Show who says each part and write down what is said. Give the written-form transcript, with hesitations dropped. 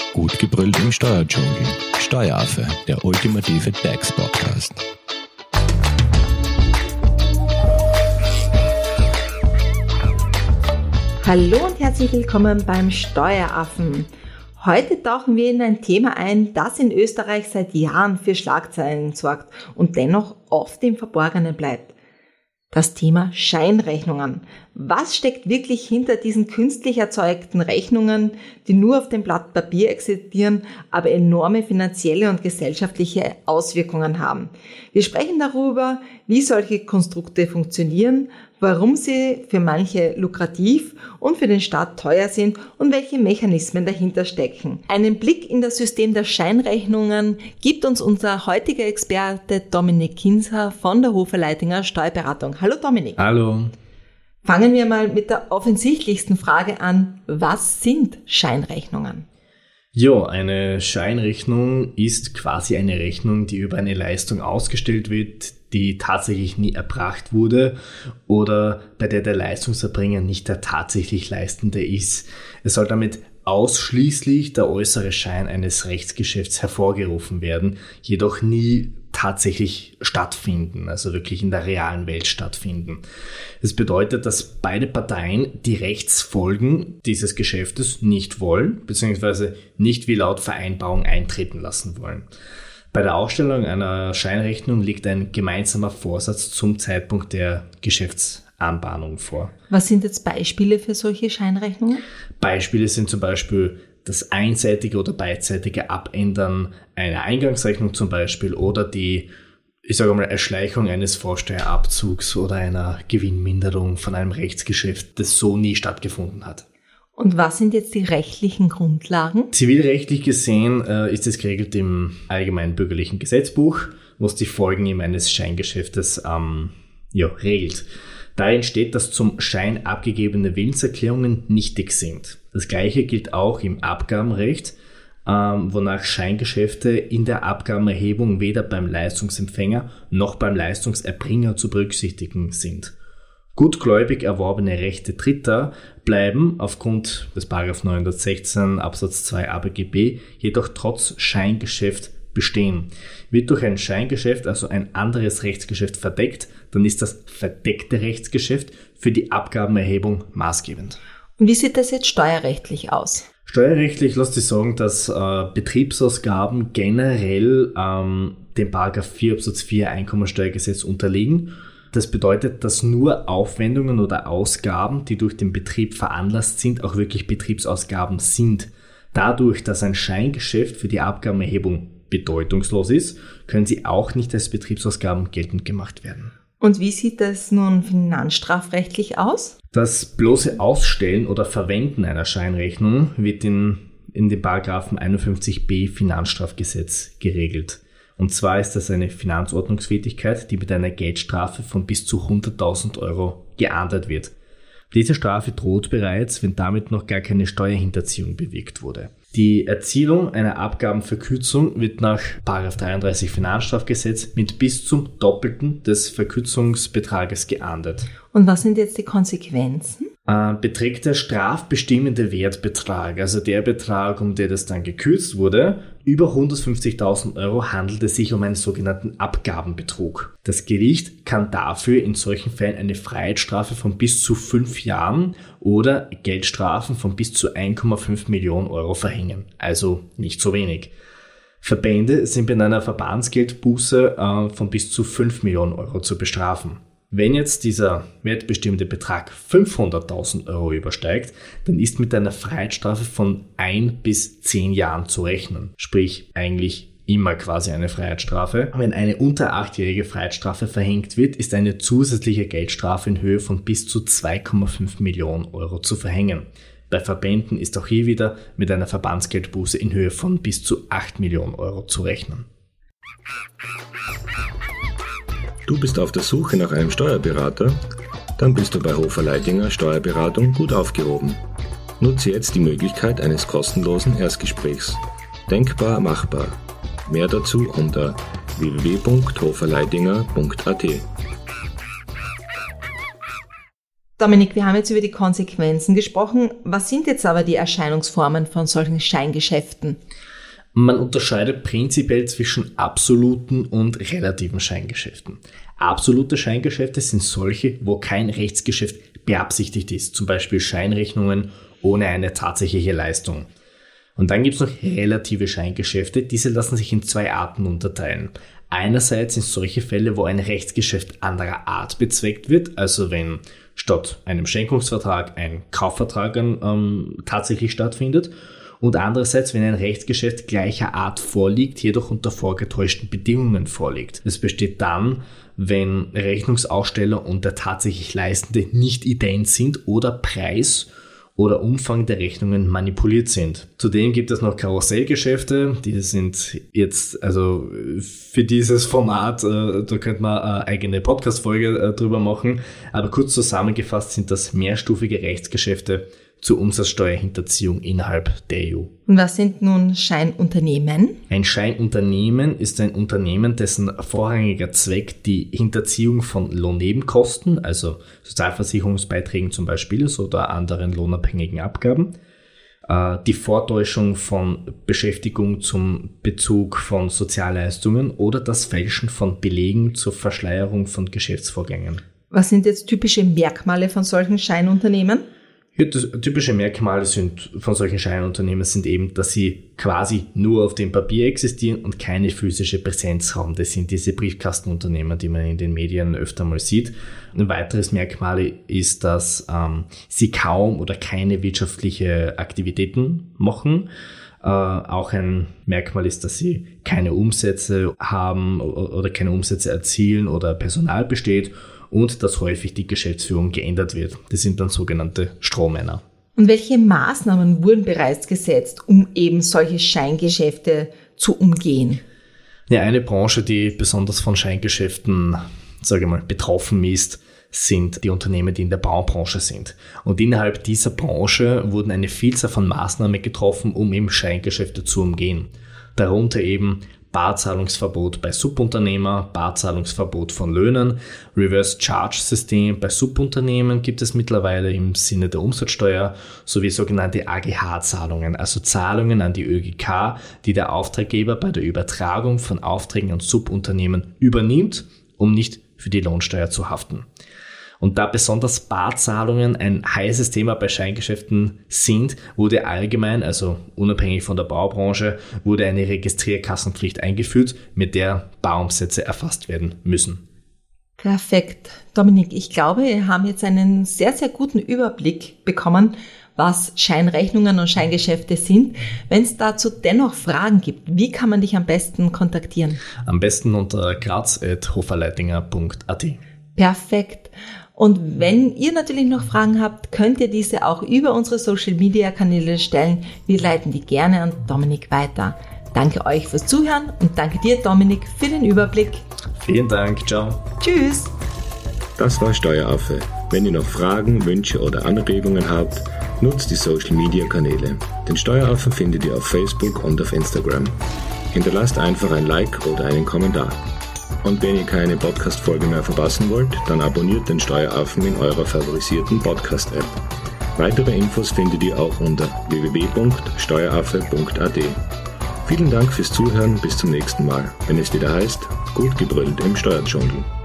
Speaker 1: Gut gebrüllt im Steuerdschungel. Steueraffe, der ultimative DAX-Podcast.
Speaker 2: Hallo und herzlich willkommen beim Steueraffen. Heute tauchen wir in ein Thema ein, das in Österreich seit Jahren für Schlagzeilen sorgt und dennoch oft im Verborgenen bleibt. Das Thema Scheinrechnungen. Was steckt wirklich hinter diesen künstlich erzeugten Rechnungen, die nur auf dem Blatt Papier existieren, aber enorme finanzielle und gesellschaftliche Auswirkungen haben? Wir sprechen darüber, wie solche Konstrukte funktionieren, warum sie für manche lukrativ und für den Staat teuer sind und welche Mechanismen dahinter stecken. Einen Blick in das System der Scheinrechnungen gibt uns unser heutiger Experte Dominik Kinzer von der Hofer Leitinger Steuerberatung. Hallo Dominik.
Speaker 3: Hallo.
Speaker 2: Fangen wir mal mit der offensichtlichsten Frage an. Was sind Scheinrechnungen?
Speaker 3: Jo, eine Scheinrechnung ist quasi eine Rechnung, die über eine Leistung ausgestellt wird, die tatsächlich nie erbracht wurde oder bei der der Leistungserbringer nicht der tatsächlich Leistende ist. Es soll damit ausschließlich der äußere Schein eines Rechtsgeschäfts hervorgerufen werden, jedoch nie tatsächlich stattfinden, also wirklich in der realen Welt stattfinden. Das bedeutet, dass beide Parteien die Rechtsfolgen dieses Geschäftes nicht wollen, beziehungsweise nicht wie laut Vereinbarung eintreten lassen wollen. Bei der Ausstellung einer Scheinrechnung liegt ein gemeinsamer Vorsatz zum Zeitpunkt der Geschäftsanbahnung vor.
Speaker 2: Was sind jetzt Beispiele für solche Scheinrechnungen?
Speaker 3: Beispiele sind zum Beispiel das einseitige oder beidseitige Abändern einer Eingangsrechnung zum Beispiel oder die, Erschleichung eines Vorsteuerabzugs oder einer Gewinnminderung von einem Rechtsgeschäft, das so nie stattgefunden hat.
Speaker 2: Und was sind jetzt die rechtlichen Grundlagen?
Speaker 3: Zivilrechtlich gesehen ist es geregelt im Allgemeinen Bürgerlichen Gesetzbuch, was die Folgen eines Scheingeschäftes regelt. Darin steht, dass zum Schein abgegebene Willenserklärungen nichtig sind. Das Gleiche gilt auch im Abgabenrecht, wonach Scheingeschäfte in der Abgabenerhebung weder beim Leistungsempfänger noch beim Leistungserbringer zu berücksichtigen sind. Gutgläubig erworbene Rechte Dritter bleiben aufgrund des § 916 Absatz 2 ABGB jedoch trotz Scheingeschäft bestehen. Wird durch ein Scheingeschäft also ein anderes Rechtsgeschäft verdeckt, dann ist das verdeckte Rechtsgeschäft für die Abgabenerhebung maßgebend.
Speaker 2: Und wie sieht das jetzt steuerrechtlich aus?
Speaker 3: Steuerrechtlich lässt sich sagen, dass Betriebsausgaben generell dem § 4 Absatz 4 Einkommensteuergesetz unterliegen. Das bedeutet, dass nur Aufwendungen oder Ausgaben, die durch den Betrieb veranlasst sind, auch wirklich Betriebsausgaben sind. Dadurch, dass ein Scheingeschäft für die Abgabenerhebung bedeutungslos ist, können sie auch nicht als Betriebsausgaben geltend gemacht werden.
Speaker 2: Und wie sieht das nun finanzstrafrechtlich aus?
Speaker 3: Das bloße Ausstellen oder Verwenden einer Scheinrechnung wird in dem Paragraphen 51b Finanzstrafgesetz geregelt. Und zwar ist das eine Finanzordnungswidrigkeit, die mit einer Geldstrafe von bis zu 100.000 Euro geahndet wird. Diese Strafe droht bereits, wenn damit noch gar keine Steuerhinterziehung bewirkt wurde. Die Erzielung einer Abgabenverkürzung wird nach § 33 Finanzstrafgesetz mit bis zum Doppelten des Verkürzungsbetrages geahndet.
Speaker 2: Und was sind jetzt die Konsequenzen?
Speaker 3: Beträgt der strafbestimmende Wertbetrag, also der Betrag, um der das dann gekürzt wurde, über 150.000 Euro, handelt es sich um einen sogenannten Abgabenbetrug. Das Gericht kann dafür in solchen Fällen eine Freiheitsstrafe von bis zu 5 Jahren oder Geldstrafen von bis zu 1,5 Millionen Euro verhängen, also nicht so wenig. Verbände sind mit einer Verbandsgeldbuße von bis zu 5 Millionen Euro zu bestrafen. Wenn jetzt dieser wertbestimmte Betrag 500.000 Euro übersteigt, dann ist mit einer Freiheitsstrafe von 1 bis 10 Jahren zu rechnen. Sprich, eigentlich immer quasi eine Freiheitsstrafe. Wenn eine unter 8-jährige Freiheitsstrafe verhängt wird, ist eine zusätzliche Geldstrafe in Höhe von bis zu 2,5 Millionen Euro zu verhängen. Bei Verbänden ist auch hier wieder mit einer Verbandsgeldbuße in Höhe von bis zu 8 Millionen Euro zu rechnen.
Speaker 1: Du bist auf der Suche nach einem Steuerberater? Dann bist du bei Hofer Leitinger Steuerberatung gut aufgehoben. Nutze jetzt die Möglichkeit eines kostenlosen Erstgesprächs. Denkbar machbar. Mehr dazu unter www.hoferleitinger.at.
Speaker 2: Dominik, wir haben jetzt über die Konsequenzen gesprochen. Was sind jetzt aber die Erscheinungsformen von solchen Scheingeschäften?
Speaker 3: Man unterscheidet prinzipiell zwischen absoluten und relativen Scheingeschäften. Absolute Scheingeschäfte sind solche, wo kein Rechtsgeschäft beabsichtigt ist, zum Beispiel Scheinrechnungen ohne eine tatsächliche Leistung. Und dann gibt es noch relative Scheingeschäfte, diese lassen sich in 2 Arten unterteilen. Einerseits sind solche Fälle, wo ein Rechtsgeschäft anderer Art bezweckt wird, also wenn statt einem Schenkungsvertrag ein Kaufvertrag tatsächlich stattfindet. Und andererseits, wenn ein Rechtsgeschäft gleicher Art vorliegt, jedoch unter vorgetäuschten Bedingungen vorliegt. Es besteht dann, wenn Rechnungsaussteller und der tatsächlich Leistende nicht ident sind oder Preis oder Umfang der Rechnungen manipuliert sind. Zudem gibt es noch Karussellgeschäfte, die sind jetzt, also für dieses Format, da könnte man eine eigene Podcast-Folge drüber machen, aber kurz zusammengefasst sind das mehrstufige Rechtsgeschäfte zur Umsatzsteuerhinterziehung innerhalb der EU.
Speaker 2: Und was sind nun Scheinunternehmen? Ein
Speaker 3: Scheinunternehmen ist ein Unternehmen, dessen vorrangiger Zweck die Hinterziehung von Lohnnebenkosten, also Sozialversicherungsbeiträgen zum Beispiel oder anderen lohnabhängigen Abgaben, die Vortäuschung von Beschäftigung zum Bezug von Sozialleistungen oder das Fälschen von Belegen zur Verschleierung von Geschäftsvorgängen.
Speaker 2: Was sind jetzt typische Merkmale von solchen Scheinunternehmen?
Speaker 3: Typische Merkmale von solchen Scheinunternehmen sind eben, dass sie quasi nur auf dem Papier existieren und keine physische Präsenz haben. Das sind diese Briefkastenunternehmen, die man in den Medien öfter mal sieht. Ein weiteres Merkmal ist, dass sie kaum oder keine wirtschaftliche Aktivitäten machen. Auch ein Merkmal ist, dass sie keine Umsätze haben oder keine Umsätze erzielen oder Personal besteht. Und dass häufig die Geschäftsführung geändert wird. Das sind dann sogenannte Strohmänner.
Speaker 2: Und welche Maßnahmen wurden bereits gesetzt, um eben solche Scheingeschäfte zu umgehen?
Speaker 3: Ja, eine Branche, die besonders von Scheingeschäften, betroffen ist, sind die Unternehmen, die in der Baubranche sind. Und innerhalb dieser Branche wurden eine Vielzahl von Maßnahmen getroffen, um eben Scheingeschäfte zu umgehen. Darunter eben Barzahlungsverbot bei Subunternehmer, Barzahlungsverbot von Löhnen, Reverse-Charge-System bei Subunternehmen gibt es mittlerweile im Sinne der Umsatzsteuer sowie sogenannte AGH-Zahlungen, also Zahlungen an die ÖGK, die der Auftraggeber bei der Übertragung von Aufträgen an Subunternehmen übernimmt, um nicht für die Lohnsteuer zu haften. Und da besonders Barzahlungen ein heißes Thema bei Scheingeschäften sind, wurde allgemein, also unabhängig von der Baubranche, wurde eine Registrierkassenpflicht eingeführt, mit der Barumsätze erfasst werden müssen.
Speaker 2: Perfekt. Dominik, ich glaube, wir haben jetzt einen sehr, sehr guten Überblick bekommen, was Scheinrechnungen und Scheingeschäfte sind. Wenn es dazu dennoch Fragen gibt, wie kann man dich am besten kontaktieren?
Speaker 3: Am besten unter graz@hoferleitinger.at.
Speaker 2: Perfekt. Und wenn ihr natürlich noch Fragen habt, könnt ihr diese auch über unsere Social-Media-Kanäle stellen. Wir leiten die gerne an Dominik weiter. Danke euch fürs Zuhören und danke dir, Dominik, für den Überblick.
Speaker 3: Vielen Dank. Ciao.
Speaker 2: Tschüss.
Speaker 1: Das war Steueraffe. Wenn ihr noch Fragen, Wünsche oder Anregungen habt, nutzt die Social-Media-Kanäle. Den Steueraffen findet ihr auf Facebook und auf Instagram. Hinterlasst einfach ein Like oder einen Kommentar. Und wenn ihr keine Podcast-Folge mehr verpassen wollt, dann abonniert den Steueraffen in eurer favorisierten Podcast-App. Weitere Infos findet ihr auch unter www.steueraffe.at. Vielen Dank fürs Zuhören, bis zum nächsten Mal, wenn es wieder heißt, gut gebrüllt im Steuerdschungel.